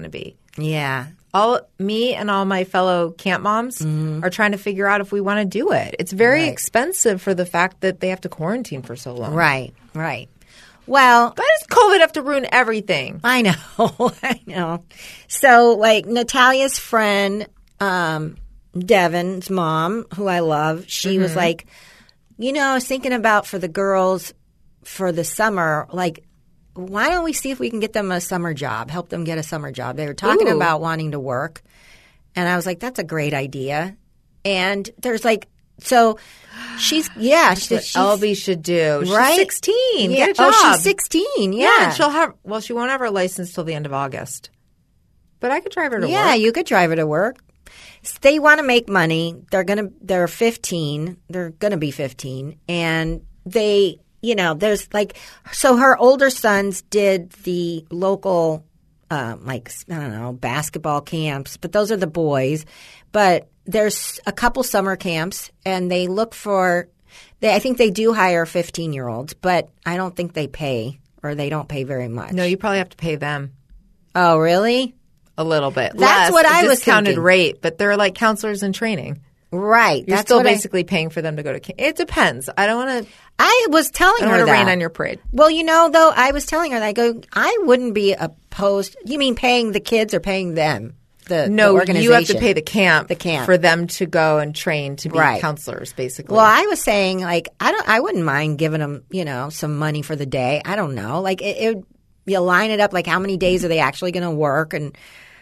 Yeah. All me and all my fellow camp moms Mm-hmm. are trying to figure out if we want to do it. It's very Right. expensive for the fact that they have to quarantine for so long. Right, right. Well, Why does COVID have to ruin everything? I know, I know. So, like, Natalia's friend, um, Devin's mom, who I love, she Mm-hmm. was like, you know, I was thinking about for the girls for the summer, like, why don't we see if we can get them a summer job, help them get a summer job? They were talking Ooh. about wanting to work. And I was like, that's a great idea. And there's like, so she's, yeah. She, What she's, Elby should do. She's right? sixteen. Yeah. Get a job. Oh, she's sixteen. Yeah. Yeah, and she'll have. Well, she won't have her license till the end of August. But I could drive her to Yeah, work. you could drive her to work. They want to make money. They're gonna. They're fifteen. They're gonna be fifteen, and they, you know, there's like, so her older sons did the local, uh, like I don't know, basketball camps, but those are the boys. But there's a couple summer camps, and they look for. They, I think they do hire fifteen year olds, but I don't think they pay, or they don't pay very much. No, you probably have to pay them Oh, really? a little bit. That's less, what a I was discounted thinking. rate, but they're like counselors in training. Right. You're That's still what I- basically paying for them to go to camp. It depends. I don't want to. I was telling I don't her want to that. rain on your parade. Well, you know, though, I was telling her that I go, I wouldn't be opposed. You mean paying the kids or paying them? The, No, the organization. you have to pay the camp, The camp. for them to go and train to be Right. counselors, basically. Well, I was saying, like, I don't, I wouldn't mind giving them, you know, some money for the day. I don't know, like, it, it you line it up, like, how many days are they actually going to work, and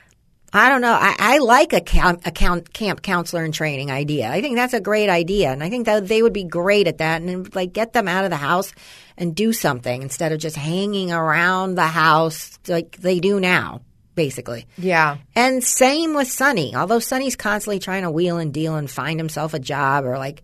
I don't know. I, I like a camp, a camp, camp counselor in training idea. I think that's a great idea, and I think that they would be great at that, and like get them out of the house and do something instead of just hanging around the house like they do now, basically. yeah. And same with Sonny. Although Sonny's constantly trying to wheel and deal and find himself a job, or like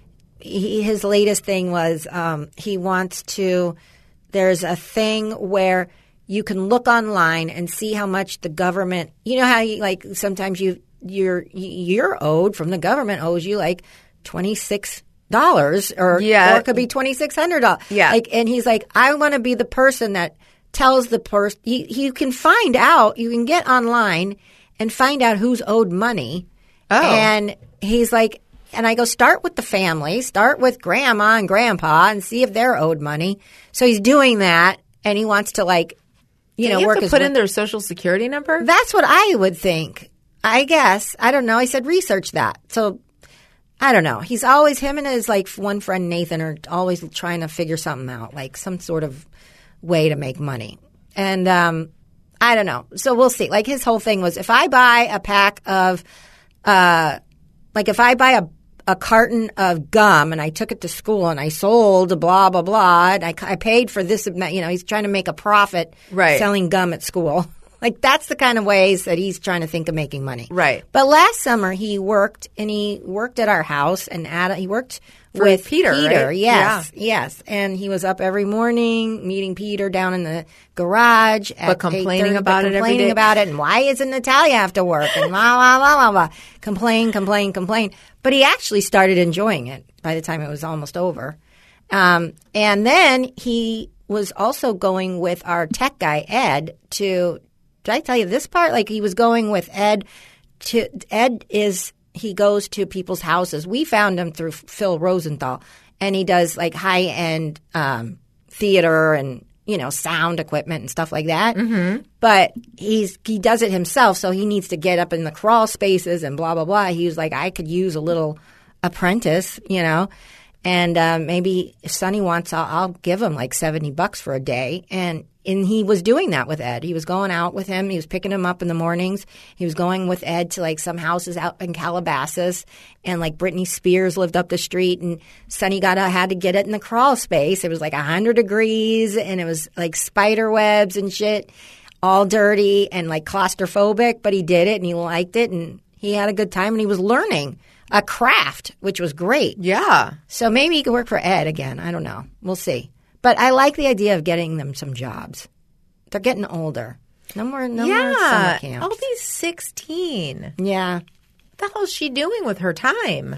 he, his latest thing was um, he wants to. There's a thing where you can look online and see how much the government. You know how you, like sometimes you you're you're owed from the government owes you like twenty six dollars or Yeah. or it could be twenty six hundred dollars. Yeah. Like, and he's like, I want to be the person that tells the person. You, you can find out. You can get online and find out who's owed money. Oh. And he's like, and I go, start with the family, start with grandma and grandpa, and see if they're owed money. So he's doing that, and he wants to like, you Don't know, you work have to his put way- in their social security number? That's what I would think. I guess. I don't know. I said research that. So I don't know. He's always, him and his like one friend Nathan are always trying to figure something out, like some sort of way to make money. And um, I don't know. So we'll see. Like his whole thing was if I buy a pack of, uh, like if I buy a a carton of gum and I took it to school and I sold blah, blah, blah, and I, I paid for this, you know, he's trying to make a profit Right. selling gum at school. Like that's the kind of ways that he's trying to think of making money. Right. But last summer he worked and he worked at our house and at, he worked For with Peter, Peter, right? yes, yes. And he was up every morning meeting Peter down in the garage. At But complaining eight thirty, about but it every complaining day. about it. And why isn't Natalia have to work? And blah, blah, blah, blah, blah. Complain, complain, complain. But he actually started enjoying it by the time it was almost over. Um, and then he was also going with our tech guy, Ed, to – did I tell you this part? Like he was going with Ed to – Ed is – he goes to people's houses. We found him through Phil Rosenthal, and he does like high-end um, theater and, you know, sound equipment and stuff like that. Mm-hmm. But he's he does it himself, so he needs to get up in the crawl spaces and blah, blah, blah. He was like, I could use a little apprentice, you know. And uh, maybe if Sonny wants, I'll, I'll give him like seventy bucks for a day. And and he was doing that with Ed. He was going out with him. He was picking him up in the mornings. He was going with Ed to like some houses out in Calabasas. And like Britney Spears lived up the street. And Sonny got a, had to get it in the crawl space. It was like one hundred degrees. And it was like spider webs and shit. All dirty and like claustrophobic. But he did it and he liked it. And he had a good time. And he was learning a craft, which was great. Yeah. So maybe he could work for Ed again. I don't know. We'll see. But I like the idea of getting them some jobs. They're getting older. No more, no more summer Yeah. camps. Albie's sixteen. Yeah. What the hell is she doing with her time?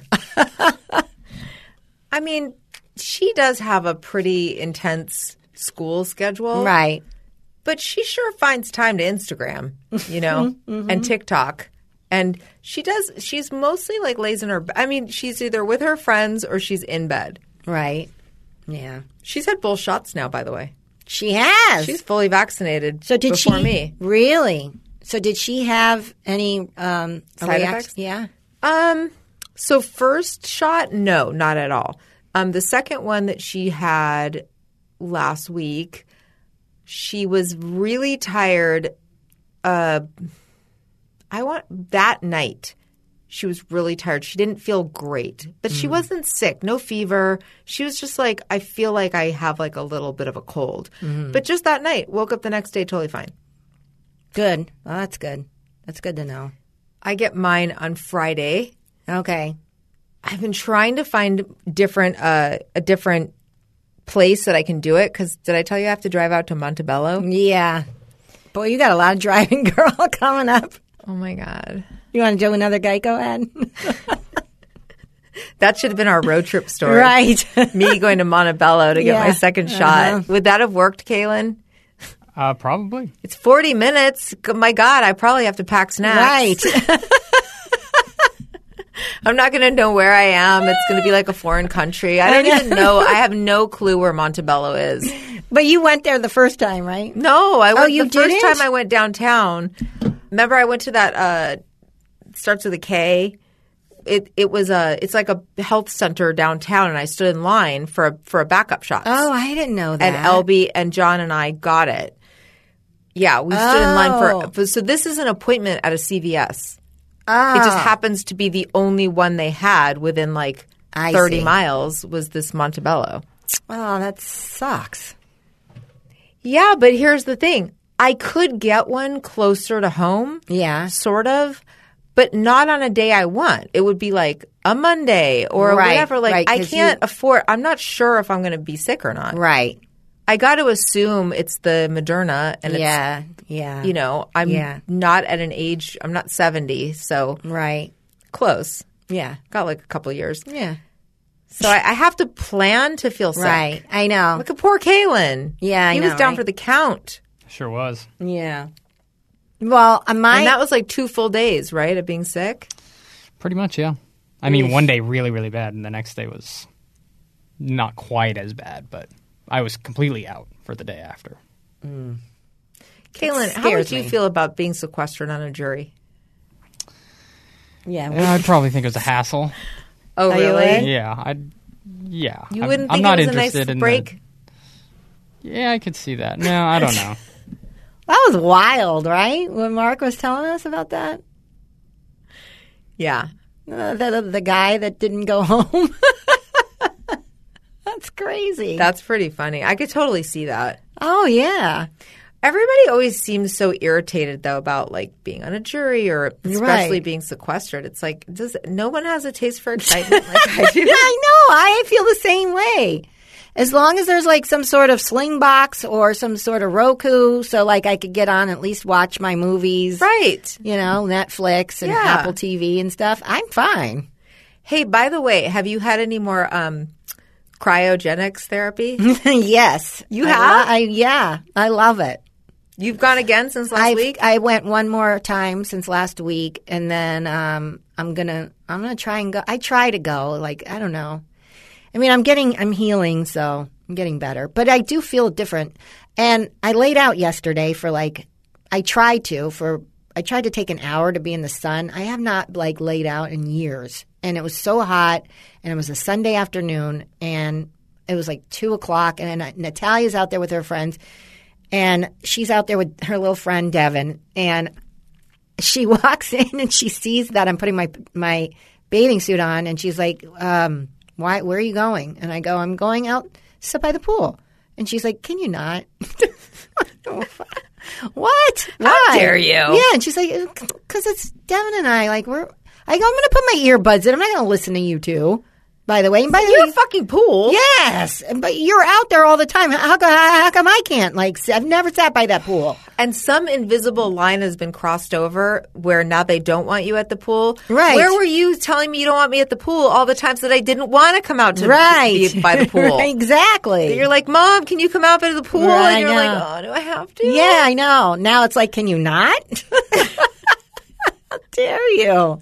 I mean, she does have a pretty intense school schedule. Right. But she sure finds time to Instagram, you know, mm-hmm. and TikTok. And she does, she's mostly like lays in her, I mean, she's either with her friends or she's in bed. Right. Yeah. She's had both shots now, by the way. She has. She's fully vaccinated so did before she, me. Really? So did she have any um, side react- effects? Yeah. Um. So first shot, no, not at all. Um. The second one that she had last week, she was really tired. Uh, I want that night. She was really tired. She didn't feel great, but mm. she wasn't sick. No fever. She was just like, I feel like I have like a little bit of a cold. Mm. But just that night, woke up the next day totally fine. Good. Well, that's good. That's good to know. I get mine on Friday. Okay. I've been trying to find different uh, a different place that I can do it because did I tell you I have to drive out to Montebello? Yeah. Boy, you got a lot of driving, girl, coming up. Oh, my God. You want to do another Geico ad? That should have been our road trip story. Right. Me going to Montebello to get yeah. my second shot. Uh-huh. Would that have worked, Kaylin? Uh, probably. It's forty minutes. My God, I probably have to pack snacks. Right. I'm not going to know where I am. It's going to be like a foreign country. I don't even know. I have no clue where Montebello is. But you went there the first time, right? No, I went oh, you the didn't? first time I went downtown. Remember, I went to that. Uh, starts with a K. It it was a it's like a health center downtown, and I stood in line for a, for a backup shot. Oh, I didn't know that. And Elby and John and I got it. Yeah, we stood oh. in line for. So this is an appointment at a C V S. Oh. It just happens to be the only one they had within like I thirty see. miles was this Montebello. Oh, that sucks. Yeah, but here's the thing. I could get one closer to home. Yeah. Sort of. But not on a day I want. It would be like a Monday or right, whatever. Like right, I can't you, afford – I'm not sure if I'm going to be sick or not. Right. I got to assume it's the Moderna. And yeah, it's, yeah. You know, I'm yeah. not at an age – I'm not seventy, so right. close. Yeah. Got like a couple of years. Yeah. So I, I have to plan to feel sick. Right. I know. Look at poor Kaylin. Yeah, I he know. He was down right? for the count. Sure was. Yeah. Well, my and that was like two full days, right, of being sick? Pretty much, yeah. I mean, one day really, really bad, and the next day was not quite as bad, but I was completely out for the day after. Mm. Kaylin, how would you me. feel about being sequestered on a jury? Yeah, yeah I'd probably think it was a hassle. Oh, Are really? Yeah, I'd. Yeah, you I'm, wouldn't I'm think not it was a interested nice in break? The, yeah, I could see that. No, I don't know. That was wild, right? When Mark was telling us about that. Yeah, uh, the, the guy that didn't go home. That's crazy. That's pretty funny. I could totally see that. Oh yeah. Everybody always seems so irritated, though, about like being on a jury or especially right. being sequestered. It's like, does no one has a taste for excitement like I do? I know. I feel the same way. As long as there's like some sort of sling box or some sort of Roku, so like I could get on at least watch my movies, right? You know, Netflix and yeah. Apple T V and stuff. I'm fine. Hey, by the way, have you had any more um, cryogenics therapy? Yes, you I have. Lo- I, yeah, I love it. You've gone again since last I've, week? I went one more time since last week, and then um, I'm gonna I'm gonna try and go. I try to go. Like I don't know. I mean, I'm getting I'm healing, so I'm getting better, but I do feel different. And I laid out yesterday for like I tried to for I tried to take an hour to be in the sun. I have not like laid out in years, and it was so hot, and it was a Sunday afternoon, and it was like two o'clock, and then Natalia's out there with her friends. And she's out there with her little friend, Devin, and she walks in and she sees that I'm putting my my bathing suit on, and she's like, um, "Why? Where are you going?" And I go, "I'm going out to sit by the pool." And she's like, "Can you not?" What? How Why? dare you? Yeah, and she's like, "Because it's Devin and I. Like we're." I go, "I'm going to put my earbuds in. I'm not going to listen to you two." by the way. And by the Your way, fucking pool. yes, but you're out there all the time. How, co- how come I can't? Like, s- I've never sat by that pool. And some invisible line has been crossed over where now they don't want you at the pool. Right. Where were you telling me you don't want me at the pool all the times that I didn't want to come out to Right. be by the pool? Exactly. You're like, Mom, can you come out by the pool? Right, and you're I like, know. oh, do I have to? Yeah, I know. Now it's like, can you not? How dare you?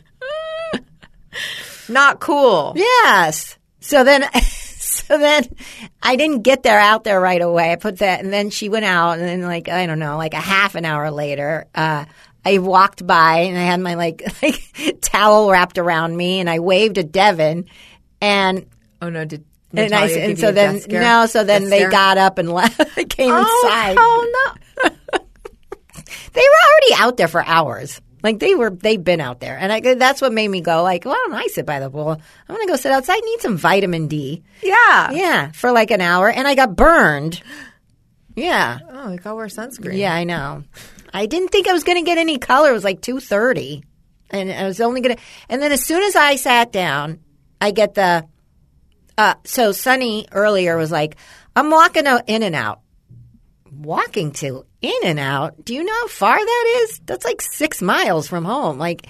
Not cool. Yes. So then, so then I didn't get there out there right away. I put that, and then she went out, and then like, I don't know, like a half an hour later, uh, I walked by and I had my like, like towel wrapped around me and I waved at Devin and, Oh, no. Did and I, Natalia and give so you a then, death scare? no, so then Death they stare? got up and left, came inside. Oh, hell no. They were already out there for hours. Like they were, they've been out there, and I, that's what made me go. Like, why don't I sit by the pool? I'm gonna go sit outside. I need some vitamin D. Yeah. Yeah, for like an hour, and I got burned. Yeah, Oh, we gotta wear sunscreen. yeah, I know. I didn't think I was gonna get any color. It was like two thirty, and I was only gonna. And then as soon as I sat down, I get the. Uh, so Sunny earlier was like, "I'm walking out in and out." Walking to In and Out. Do you know how far that is? That's like six miles from home. Like,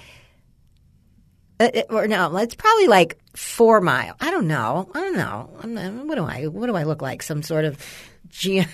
uh, it, or no, it's probably like four miles. I don't know. I don't know. I'm not, what do I? What do I look like? Some sort of ge-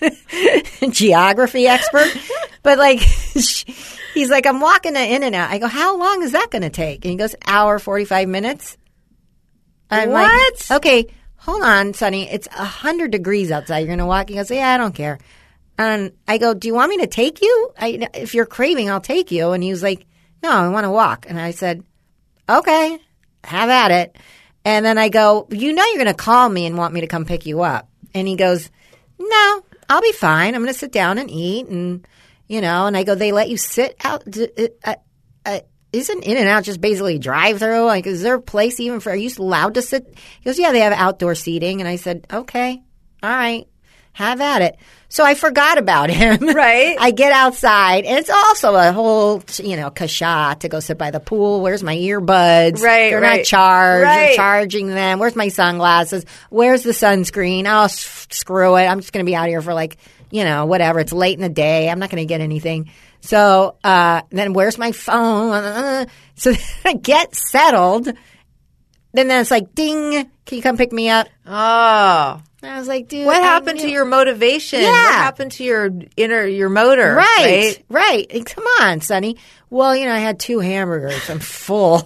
geography expert? But like, he's like, I'm walking to In and Out. I go, how long is that going to take? And he goes, hour forty five minutes. I'm What? like, okay, hold on, Sonny. It's a hundred degrees outside. You're going to walk. He goes, yeah, I don't care. And I go, do you want me to take you? I, if you're craving, I'll take you. And he was like, no, I want to walk. And I said, okay, have at it. And then I go, you know you're going to call me and want me to come pick you up. And he goes, no, I'll be fine. I'm going to sit down and eat. And, you know, and I go, they let you sit out. Uh, uh, isn't In and Out just basically drive through? Like, is there a place even for, are you allowed to sit? He goes, yeah, they have outdoor seating. And I said, okay, all right, have at it. So I forgot about him. Right. I get outside, and it's also a whole, you know, kasha to go sit by the pool. Where's my earbuds? Right, They're right. not charged. Right. You're charging them. Where's my sunglasses? Where's the sunscreen? Oh, s- screw it. I'm just going to be out here for like, you know, whatever. It's late in the day. I'm not going to get anything. So uh, then where's my phone? So I get settled. Then it's like, ding, can you come pick me up? Oh. And I was like, dude. What I happened knew- to your motivation? Yeah. What happened to your inner, your motor? Right, right. And come on, Sonny. Well, you know, I had two hamburgers. I'm full.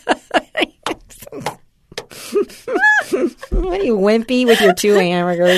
What are you, wimpy, with your two hamburgers?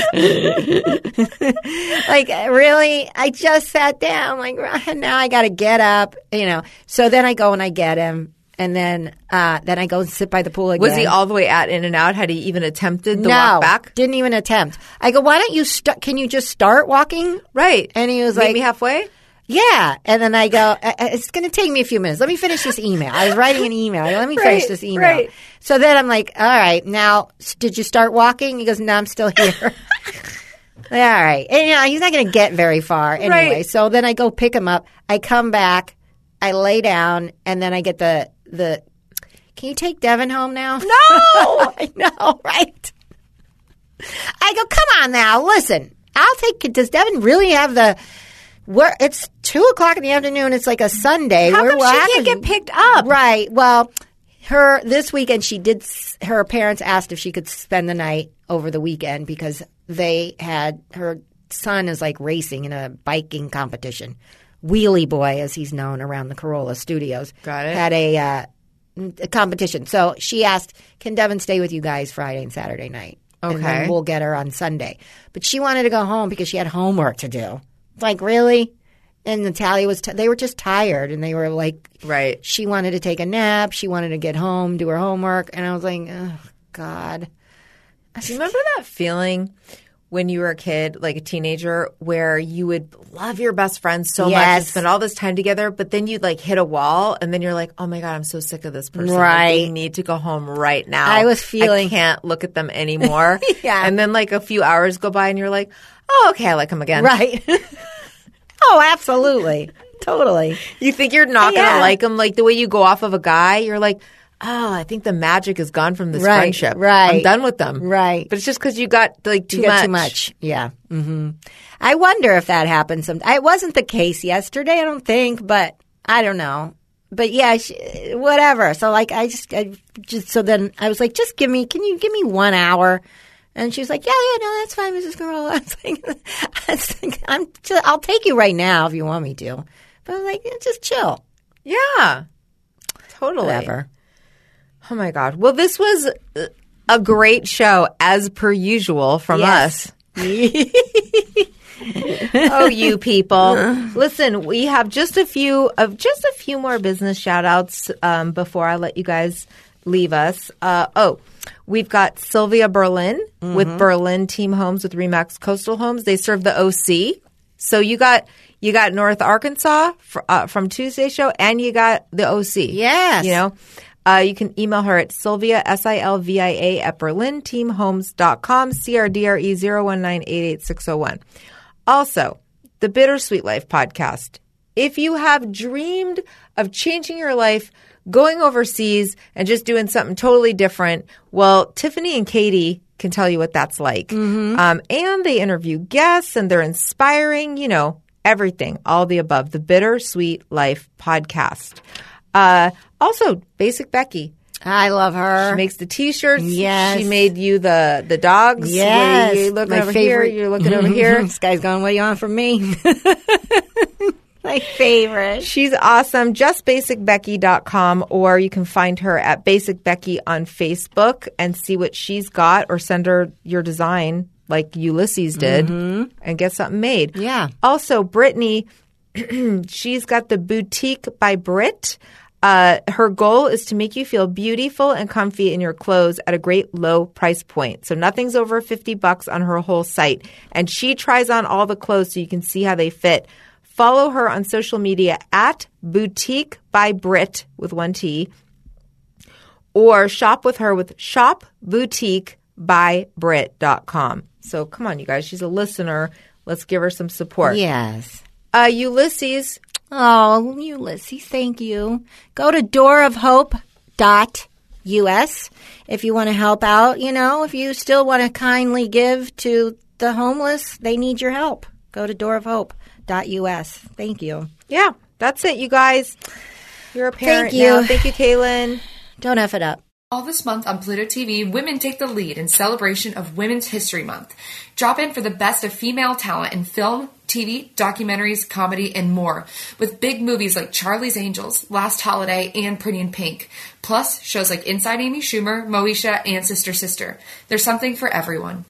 Like, really? I just sat down. Like, now I got to get up, you know. So then I go and I get him. And then uh, then I go and sit by the pool again. Was he all the way at In and Out? Had he even attempted the no, walk back? didn't even attempt. I go, why don't you, st- can you just start walking? Right. And he was Meet like, me halfway? yeah. And then I go, "Uh, uh, it's going to take me a few minutes. Let me finish this email. I was writing an email. I go, Let me finish Right, this email. right. So then I'm like, all right, now, s- did you start walking? He goes, no, I'm still here. All right. And, you know, he's not going to get very far anyway. Right. So then I go pick him up. I come back. I lay down. And then I get the, the, can you take Devin home now? No. I know, right? I go, come on now. Listen, I'll take, does Devin really have the, where it's two o'clock in the afternoon. It's like a Sunday. How We're come she walking. can't get picked up? Right. Well, her this weekend she did. Her parents asked if she could spend the night over the weekend because they had her son is like racing in a biking competition. Wheelie Boy, as he's known around the Corolla Studios, Got it. had a, uh, a competition. So she asked, "Can Devin stay with you guys Friday and Saturday night? And then Okay. we'll get her on Sunday." But she wanted to go home because she had homework to do. It's like, really? And Natalia was, t- they were just tired and they were like, Right. she wanted to take a nap. She wanted to get home, do her homework. And I was like, oh, God. Do you remember that feeling when you were a kid, like a teenager, where you would love your best friend so much Yes. and spend all this time together, but then you'd like hit a wall and then you're like, oh my God, I'm so sick of this person. Right. Like, they need to go home right now. I was feeling- I can't look at them anymore. Yeah. And then like a few hours go by and you're like, oh, okay, I like him again. Right. Oh, absolutely. Totally. You think you're not going to Yeah. like him like the way you go off of a guy. You're like, oh, I think the magic is gone from this Right, friendship. right. I'm done with them. Right. But it's just because you got like too you got much. too much. Yeah. hmm I wonder if that happens. Some. It wasn't the case yesterday, I don't think, but I don't know. But yeah, she, whatever. So like, I just, I just, so then I was like, just give me, can you give me one hour? And she was like, yeah, yeah, no, that's fine, Missus Carolla. I was like, I was like I'm, I'll take you right now if you want me to. But I'm like, yeah, just chill. Yeah. Totally. Whatever. Oh my God. Well, this was a great show as per usual from Yes. us. Oh, you people. Listen, we have just a few of just a few more business shout outs um, before I let you guys leave us. Uh, oh, we've got Sylvia Berlin Mm-hmm. with Berlin Team Homes with Remax Coastal Homes. They serve the O C. So you got you got North Arkansas fr- uh, from Tuesday's show, and you got the O C. Yes. You know, uh, you can email her at Sylvia, S I L V I A, at berlin team homes dot com, C R D R E zero one nine eight eight six zero one. Also, the Bittersweet Life podcast. If you have dreamed of changing your life, going overseas, and just doing something totally different, well, Tiffany and Katie can tell you what that's like. Mm-hmm. Um, and they interview guests, and they're inspiring, you know, everything, all the above. The Bittersweet Life podcast. Uh, also, Basic Becky. I love her. She makes the T-shirts. Yes. She made you the the dogs. Yes. Where you're looking My over favorite. here. You're looking over here. This guy's going, what do you want from me? My favorite. She's awesome. just basic becky dot com, or you can find her at Basic Becky on Facebook and see what she's got, or send her your design like Ulysses did and get something made. Yeah. Also, Brittany, she's got the Boutique by Brit. Uh, her goal is to make you feel beautiful and comfy in your clothes at a great low price point. So nothing's over fifty bucks on her whole site. And she tries on all the clothes so you can see how they fit. Follow her on social media at Boutique by Brit with one T, or shop with her with shop boutique by brit dot com. So come on, you guys. She's a listener. Let's give her some support. Yes. Uh, Ulysses. Oh, Ulysses, thank you. Go to door of hope dot U S if you want to help out. You know, if you still want to kindly give to the homeless, they need your help. Go to door of hope dot U S. Thank you. Yeah, that's it, you guys. You're a parent Thank you. now. Thank you, Kaylin. Don't F it up. All this month on Pluto T V, women take the lead in celebration of Women's History Month. Drop in for the best of female talent in film, T V, documentaries, comedy, and more, with big movies like Charlie's Angels, Last Holiday, and Pretty in Pink. Plus, shows like Inside Amy Schumer, Moesha, and Sister Sister. There's something for everyone.